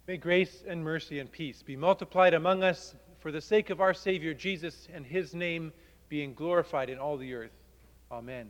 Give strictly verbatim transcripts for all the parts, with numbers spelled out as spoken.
May grace and mercy and peace be multiplied among us for the sake of our Savior Jesus and His name being glorified in all the earth. Amen.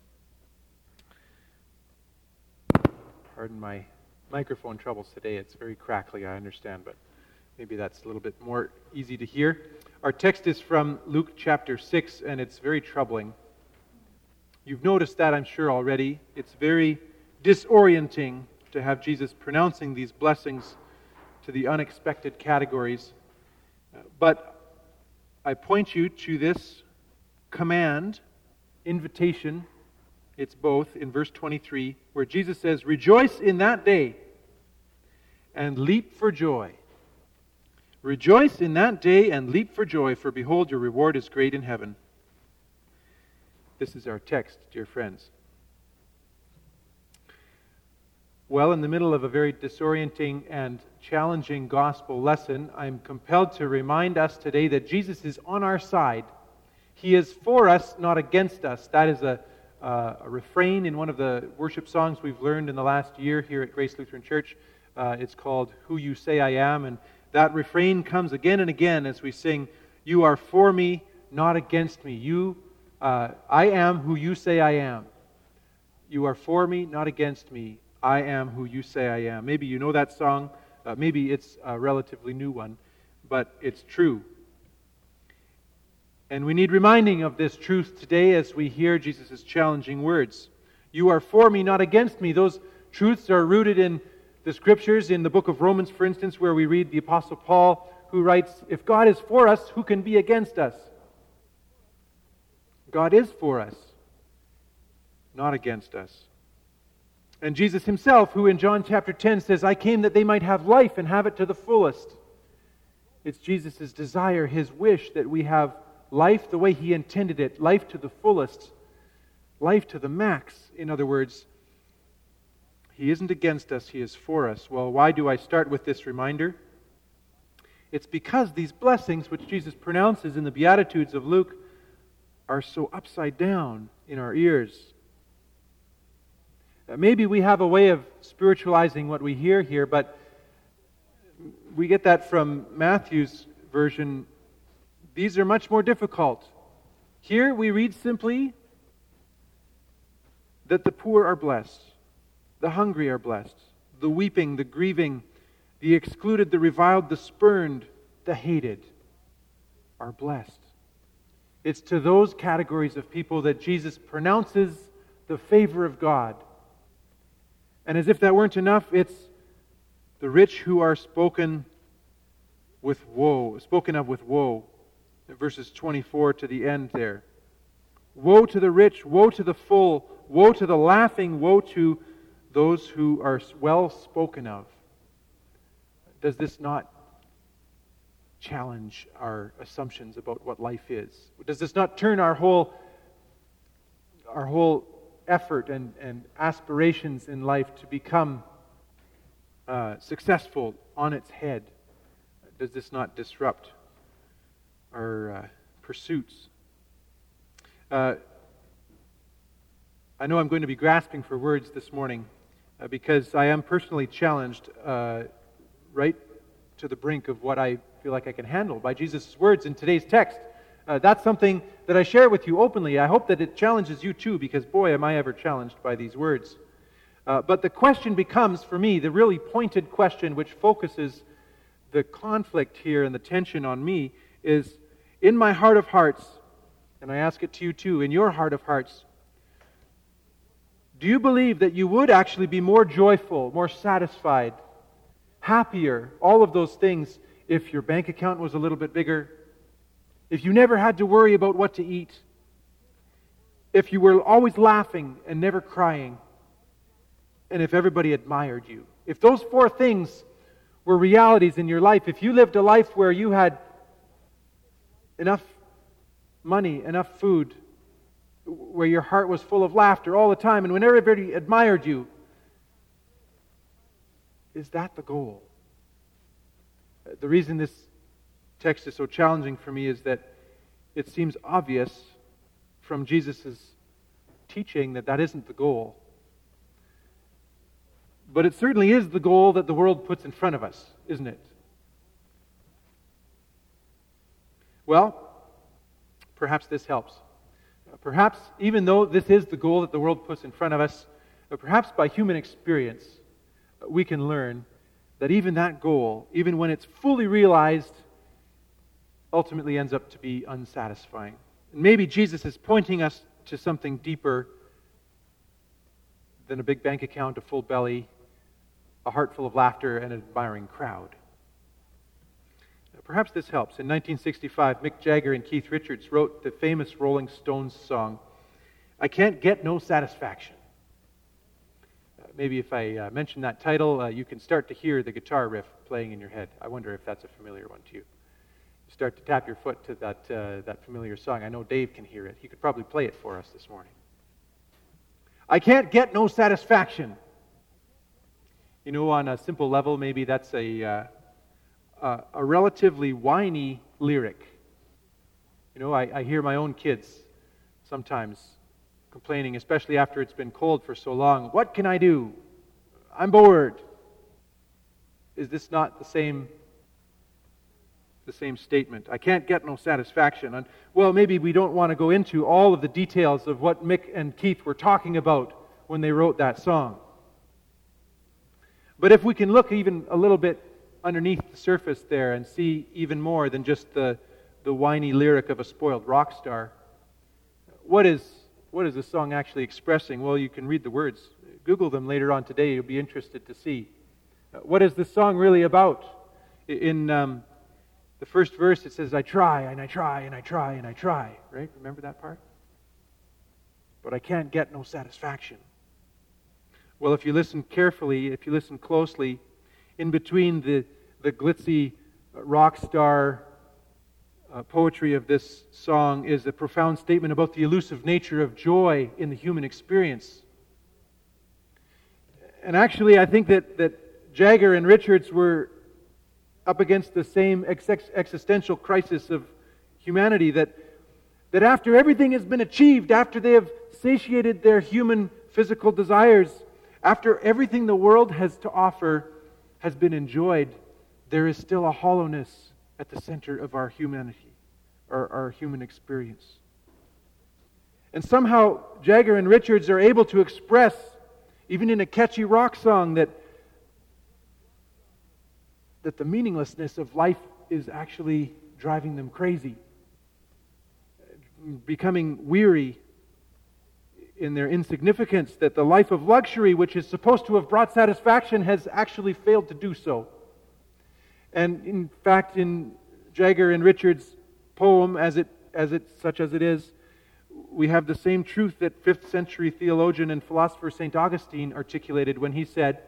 Pardon my microphone troubles today. It's very crackly, I understand, but maybe that's a little bit more easy to hear. Our text is from Luke chapter six, and it's very troubling. You've noticed that, I'm sure, already. It's very disorienting to have Jesus pronouncing these blessings to the unexpected categories. But I point you to this command, invitation. It's both in verse twenty-three, where Jesus says, "Rejoice in that day and leap for joy. Rejoice in that day and leap for joy, for behold, your reward is great in heaven." This is our text, dear friends. Well, in the middle of a very disorienting and challenging gospel lesson, I'm compelled to remind us today that Jesus is on our side. He is for us, not against us. That is a, uh, a refrain in one of the worship songs we've learned in the last year here at Grace Lutheran Church. Uh, it's called "Who You Say I Am," and that refrain comes again and again as we sing, "You are for me, not against me. You, uh, I am who you say I am. You are for me, not against me. I am who you say I am." Maybe you know that song. Uh, maybe it's a relatively new one, but it's true. And we need reminding of this truth today as we hear Jesus' challenging words. You are for me, not against me. Those truths are rooted in the Scriptures, in the book of Romans, for instance, where we read the Apostle Paul, who writes, "If God is for us, who can be against us?" God is for us, not against us. And Jesus himself, who in John chapter ten says, "I came that they might have life and have it to the fullest." It's Jesus' desire, his wish, that we have life the way he intended it, life to the fullest, life to the max. In other words, he isn't against us, he is for us. Well, why do I start with this reminder? It's because these blessings which Jesus pronounces in the Beatitudes of Luke are so upside down in our ears. Maybe we have a way of spiritualizing what we hear here, but we get that from Matthew's version. These are much more difficult. Here we read simply that the poor are blessed, the hungry are blessed, the weeping, the grieving, the excluded, the reviled, the spurned, the hated are blessed. It's to those categories of people that Jesus pronounces the favor of God. And as if that weren't enough, it's the rich who are spoken with woe, spoken of with woe. In verses twenty-four to the end there. Woe to the rich, woe to the full, woe to the laughing, woe to those who are well spoken of. Does this not challenge our assumptions about what life is? Does this not turn our whole our whole effort and, and aspirations in life to become uh, successful on its head? Does this not disrupt our uh, pursuits? Uh, I know I'm going to be grasping for words this morning uh, because I am personally challenged uh, right to the brink of what I feel like I can handle by Jesus' words in today's text. Uh, that's something that I share with you openly. I hope that it challenges you too, because boy, am I ever challenged by these words. Uh, but the question becomes, for me, the really pointed question which focuses the conflict here and the tension on me is, in my heart of hearts, and I ask it to you too, in your heart of hearts, do you believe that you would actually be more joyful, more satisfied, happier, all of those things, if your bank account was a little bit bigger, if you never had to worry about what to eat, if you were always laughing and never crying, and if everybody admired you? If those four things were realities in your life, if you lived a life where you had enough money, enough food, where your heart was full of laughter all the time, and when everybody admired you, is that the goal? The reason this text is so challenging for me is that it seems obvious from Jesus' teaching that that isn't the goal. But it certainly is the goal that the world puts in front of us, isn't it? Well, perhaps this helps. Perhaps, even though this is the goal that the world puts in front of us, perhaps by human experience, we can learn that even that goal, even when it's fully realized, ultimately ends up to be unsatisfying. And maybe Jesus is pointing us to something deeper than a big bank account, a full belly, a heart full of laughter, and an admiring crowd. Perhaps this helps. In nineteen sixty-five, Mick Jagger and Keith Richards wrote the famous Rolling Stones song, "I Can't Get No Satisfaction." Uh, maybe if I uh, mention that title, uh, you can start to hear the guitar riff playing in your head. I wonder if that's a familiar one to you. You start to tap your foot to that, uh, that familiar song. I know Dave can hear it. He could probably play it for us this morning. I can't get no satisfaction. You know, on a simple level, maybe that's a... Uh, Uh, a relatively whiny lyric. You know, I, I hear my own kids sometimes complaining, especially after it's been cold for so long. What can I do? I'm bored. Is this not the same, the same statement? I can't get no satisfaction. And, well, maybe we don't want to go into all of the details of what Mick and Keith were talking about when they wrote that song. But if we can look even a little bit underneath the surface there and see even more than just the, the whiny lyric of a spoiled rock star. What is, what is the song actually expressing? Well, you can read the words. Google them later on today. You'll be interested to see. What is the song really about? In um, the first verse it says, I try and I try and I try and I try. Right? Remember that part? But I can't get no satisfaction. Well, if you listen carefully, if you listen closely, in between the, the glitzy rock star uh, poetry of this song is a profound statement about the elusive nature of joy in the human experience. And actually, I think that, that Jagger and Richards were up against the same ex- existential crisis of humanity, that, that after everything has been achieved, after they have satiated their human physical desires, after everything the world has to offer has been enjoyed, there is still a hollowness at the center of our humanity, or our human experience. And somehow Jagger and Richards are able to express, even in a catchy rock song, that, that the meaninglessness of life is actually driving them crazy, becoming weary in their insignificance, that the life of luxury, which is supposed to have brought satisfaction, has actually failed to do so. And in fact, in Jagger and Richards' poem, as it, as it, such as it is, we have the same truth that fifth century theologian and philosopher Saint Augustine articulated when he said,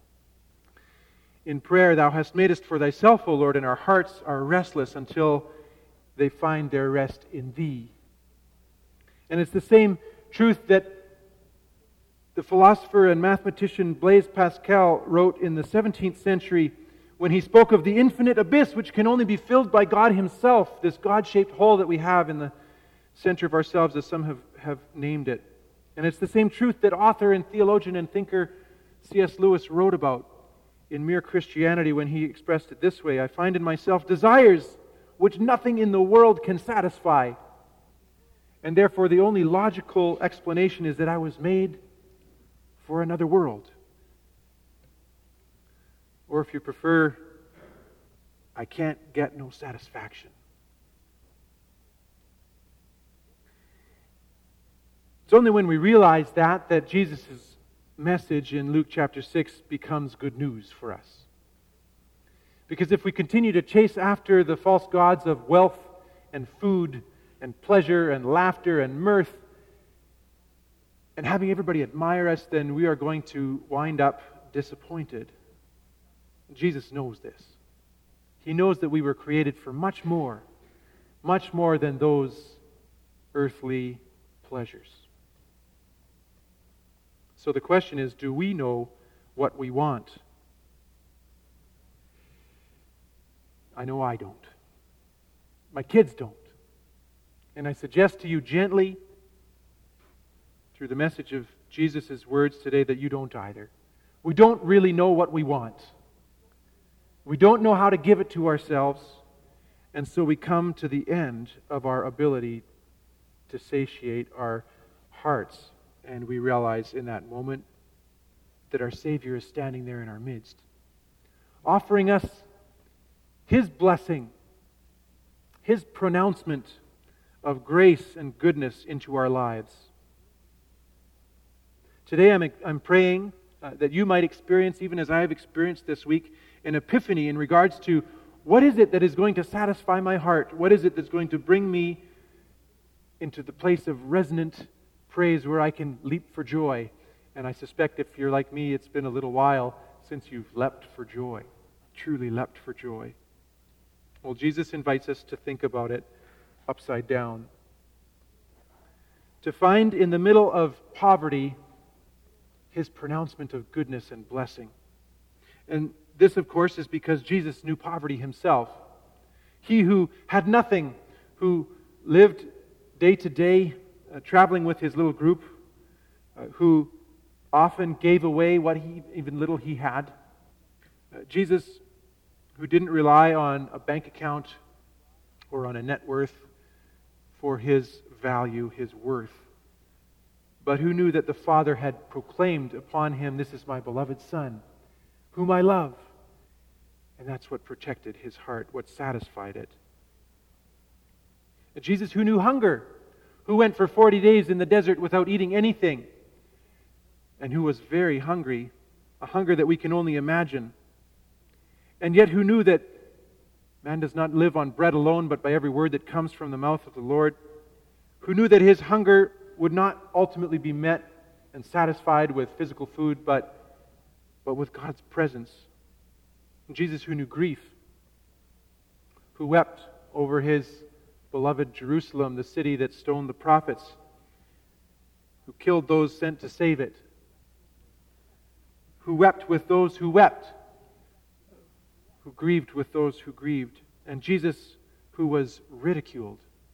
in prayer, thou hast made us for thyself, O Lord, and our hearts are restless until they find their rest in thee. And it's the same truth that the philosopher and mathematician Blaise Pascal wrote in the seventeenth century when he spoke of the infinite abyss which can only be filled by God Himself, this God-shaped hole that we have in the center of ourselves, as some have, have named it. And it's the same truth that author and theologian and thinker C S Lewis wrote about in Mere Christianity when he expressed it this way, I find in myself desires which nothing in the world can satisfy. And therefore, the only logical explanation is that I was made for another world. Or if you prefer, I can't get no satisfaction. It's only when we realize that that Jesus' message in Luke chapter six becomes good news for us. Because if we continue to chase after the false gods of wealth and food and pleasure and laughter and mirth, and having everybody admire us, then we are going to wind up disappointed. Jesus knows this. He knows that we were created for much more, much more than those earthly pleasures. So the question is, do we know what we want? I know I don't. My kids don't. And I suggest to you gently, through the message of Jesus' words today, that you don't either. We don't really know what we want. We don't know how to give it to ourselves, and so we come to the end of our ability to satiate our hearts, and we realize in that moment that our Savior is standing there in our midst, offering us His blessing, His pronouncement of grace and goodness into our lives. Today I'm, I'm praying uh, that you might experience, even as I have experienced this week, an epiphany in regards to what is it that is going to satisfy my heart? What is it that's going to bring me into the place of resonant praise where I can leap for joy? And I suspect if you're like me, it's been a little while since you've leapt for joy, truly leapt for joy. Well, Jesus invites us to think about it upside down. To find in the middle of poverty His pronouncement of goodness and blessing. And this, of course, is because Jesus knew poverty Himself. He who had nothing, who lived day to day, uh, traveling with His little group, uh, who often gave away what he, even little he had. Uh, Jesus, who didn't rely on a bank account or on a net worth for His value, His worth, but who knew that the Father had proclaimed upon Him, "This is my beloved Son, whom I love." And that's what protected His heart, what satisfied it. And Jesus, who knew hunger, who went for forty days in the desert without eating anything, and who was very hungry, a hunger that we can only imagine, and yet who knew that man does not live on bread alone, but by every word that comes from the mouth of the Lord, who knew that His hunger would not ultimately be met and satisfied with physical food, but, but with God's presence. And Jesus, who knew grief, who wept over His beloved Jerusalem, the city that stoned the prophets, who killed those sent to save it, who wept with those who wept, who grieved with those who grieved, and Jesus, who was ridiculed.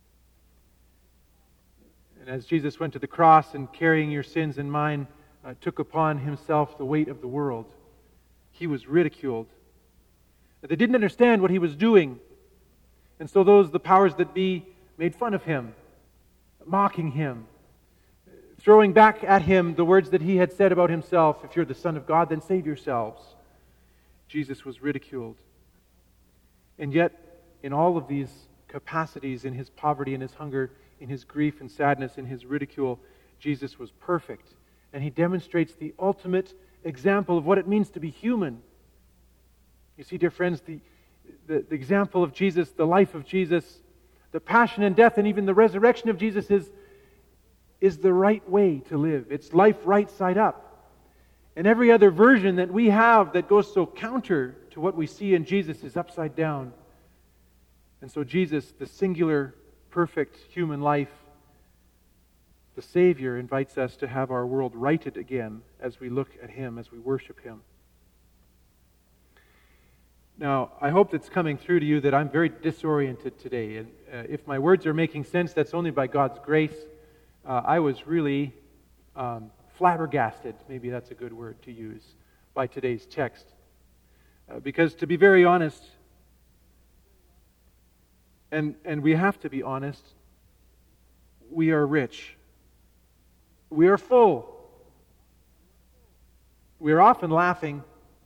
And as Jesus went to the cross and carrying your sins and mine, uh, took upon Himself the weight of the world, He was ridiculed. They didn't understand what He was doing, and so those, the powers that be, made fun of Him, mocking Him, throwing back at Him the words that He had said about Himself: "If you're the Son of God, then save yourselves." Jesus was ridiculed. And yet, in all of these capacities, in His poverty and His hunger, in His grief and sadness, in His ridicule, Jesus was perfect. And He demonstrates the ultimate example of what it means to be human. You see, dear friends, the, the, the example of Jesus, the life of Jesus, the passion and death, and even the resurrection of Jesus is, is the right way to live. It's life right side up. And every other version that we have that goes so counter to what we see in Jesus is upside down. And so Jesus, the singular, perfect human life, the Savior, invites us to have our world righted again as we look at Him, as we worship Him. Now, I hope it's coming through to you that I'm very disoriented today. And uh, if my words are making sense, that's only by God's grace. Uh, I was really um, flabbergasted, maybe that's a good word to use, by today's text. Uh, because to be very honest, and, and we have to be honest, we are rich. We are full. We are often laughing.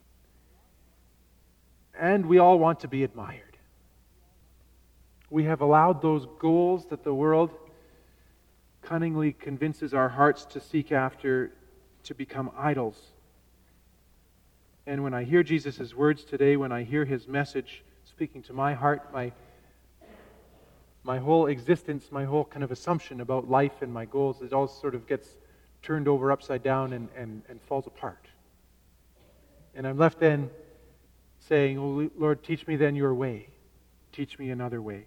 And we all want to be admired. We have allowed those goals that the world cunningly convinces our hearts to seek after to become idols. And when I hear Jesus' words today, when I hear His message speaking to my heart, my, my whole existence, my whole kind of assumption about life and my goals, it all sort of gets turned over upside down and, and, and falls apart. And I'm left then saying, "Oh, Lord, teach me then your way. Teach me another way.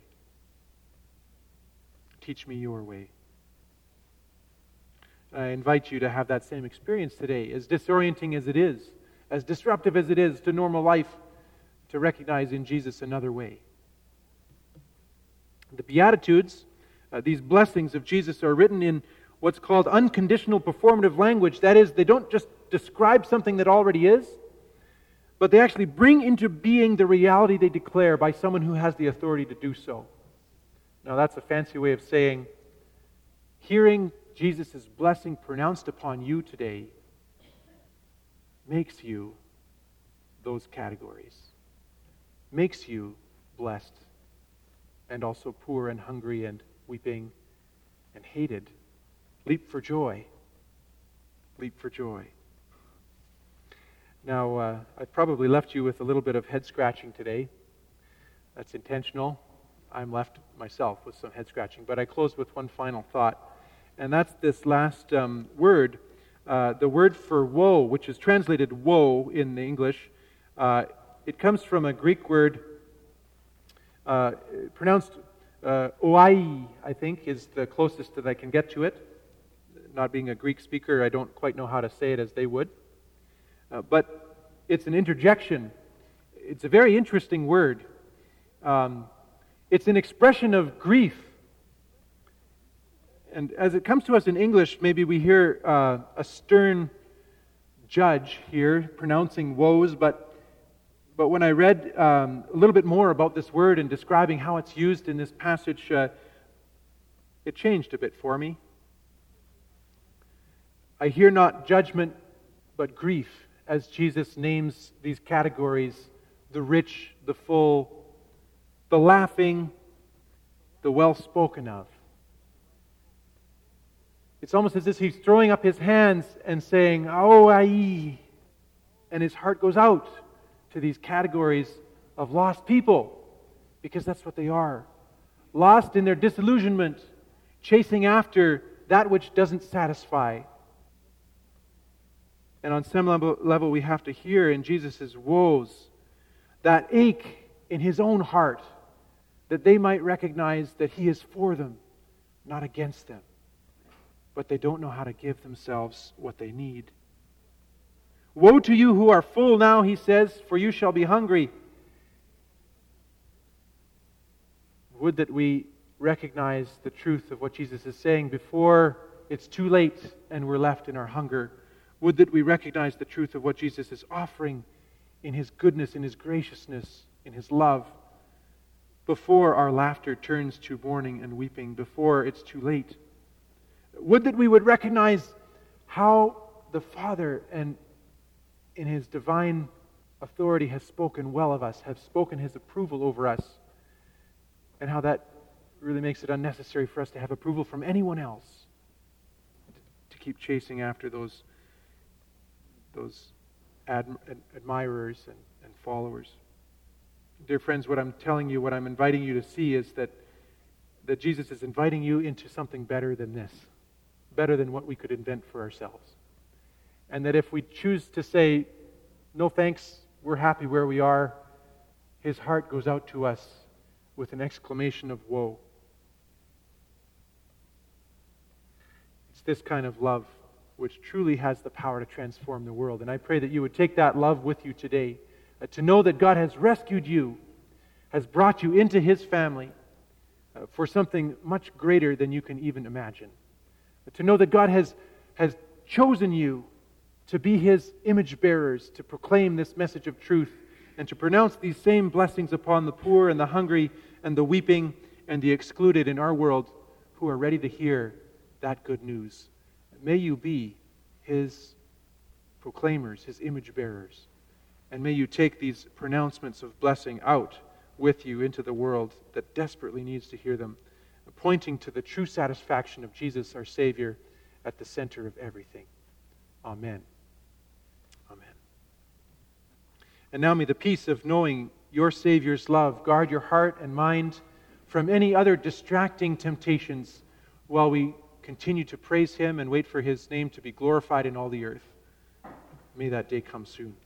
Teach me your way." I invite you to have that same experience today, as disorienting as it is, as disruptive as it is to normal life, to recognize in Jesus another way. The Beatitudes, uh, these blessings of Jesus, are written in what's called unconditional performative language. That is, they don't just describe something that already is, but they actually bring into being the reality they declare by someone who has the authority to do so. Now that's a fancy way of saying, hearing Jesus' blessing pronounced upon you today makes you those categories. Makes you blessed and also poor and hungry and weeping and hated. Leap for joy. Leap for joy. Now, uh, I've probably left you with a little bit of head scratching today. That's intentional. I'm left myself with some head scratching. But I close with one final thought. And that's this last um, word, uh, the word for woe, which is translated woe in the English. Uh, it comes from a Greek word uh, pronounced uh, oai, I think, is the closest that I can get to it. Not being a Greek speaker, I don't quite know how to say it as they would. Uh, but it's an interjection. It's a very interesting word. Um, it's an expression of grief. And as it comes to us in English, maybe we hear uh, a stern judge here pronouncing woes, but but when I read um, a little bit more about this word and describing how it's used in this passage, uh, it changed a bit for me. I hear not judgment, but grief, as Jesus names these categories: the rich, the full, the laughing, the well-spoken of. It's almost as if he's throwing up his hands and saying, "Oh, ai," and his heart goes out to these categories of lost people, because that's what they are. Lost in their disillusionment, chasing after that which doesn't satisfy. And on some level, level we have to hear in Jesus' woes that ache in his own heart, that they might recognize that he is for them, not against them. But they don't know how to give themselves what they need. Woe to you who are full now, he says, for you shall be hungry. Would that we recognize the truth of what Jesus is saying before it's too late and we're left in our hunger. Would that we recognize the truth of what Jesus is offering in his goodness, in his graciousness, in his love, before our laughter turns to mourning and weeping, before it's too late. Would that we would recognize how the Father, and in his divine authority, has spoken well of us, has spoken his approval over us, and how that really makes it unnecessary for us to have approval from anyone else, to keep chasing after those, those ad, ad, admirers and, and followers. Dear friends, what I'm telling you, what I'm inviting you to see is that, that Jesus is inviting you into something better than this. Better than what we could invent for ourselves. And that if we choose to say, no thanks, we're happy where we are, his heart goes out to us with an exclamation of woe. It's this kind of love which truly has the power to transform the world. And I pray that you would take that love with you today, uh, to know that God has rescued you, has brought you into his family uh, for something much greater than you can even imagine. To know that God has, has chosen you to be his image bearers, to proclaim this message of truth, and to pronounce these same blessings upon the poor and the hungry and the weeping and the excluded in our world who are ready to hear that good news. May you be his proclaimers, his image bearers, and may you take these pronouncements of blessing out with you into the world that desperately needs to hear them, pointing to the true satisfaction of Jesus, our Savior, at the center of everything. Amen. Amen. And now may the peace of knowing your Savior's love guard your heart and mind from any other distracting temptations while we continue to praise him and wait for his name to be glorified in all the earth. May that day come soon.